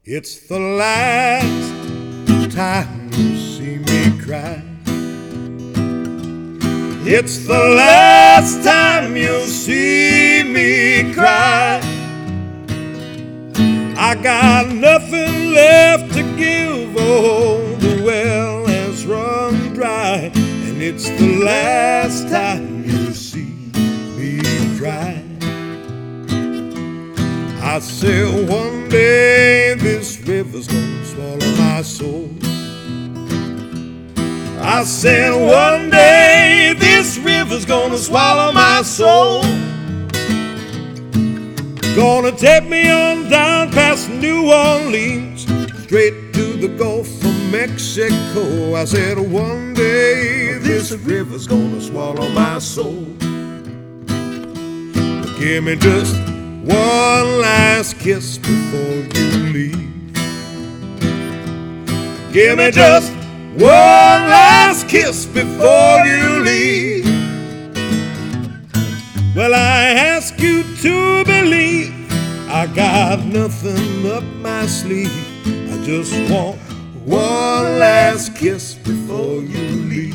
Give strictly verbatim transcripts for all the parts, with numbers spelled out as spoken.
It's the last time you see me cry. It's the last time you'll see me cry. I got nothing left to give, oh, the well has run dry. And it's the last time you see me cry. I said one day this river's gonna swallow my soul. I said one day this river's gonna swallow my soul. Gonna take me on down past New Orleans, straight to the Gulf of Mexico. I said one day this river's gonna swallow my soul. Give me just one last kiss before you leave. Give me just one last kiss before you leave. Well, I ask you to believe I got nothing up my sleeve. I just want one last kiss before you leave.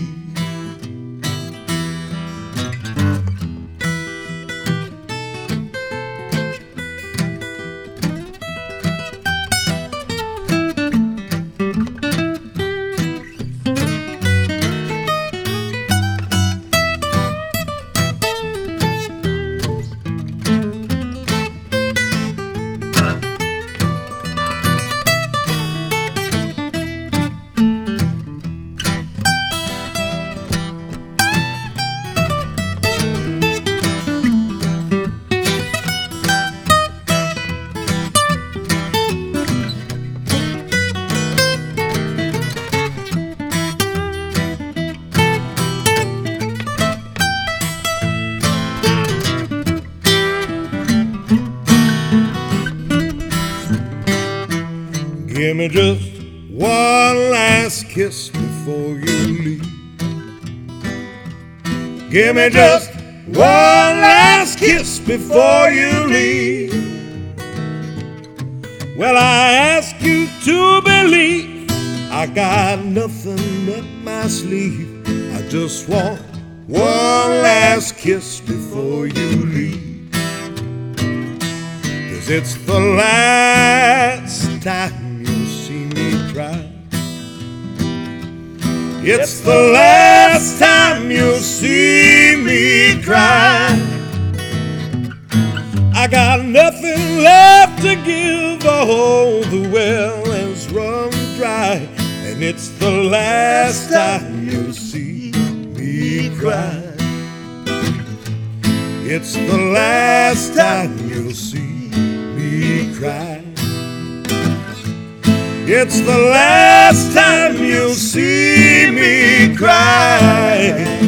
Give me just one last kiss before you leave. Give me just one last kiss before you leave. Well, I ask you to believe I got nothing up my sleeve. I just want one last kiss before you leave. 'Cause it's the last time cry. It's the last time you'll see me cry. I got nothing left to give, oh, the well has run dry. And it's the last time you'll see me cry. It's the last time you'll see me cry. It's the last time you'll see me cry.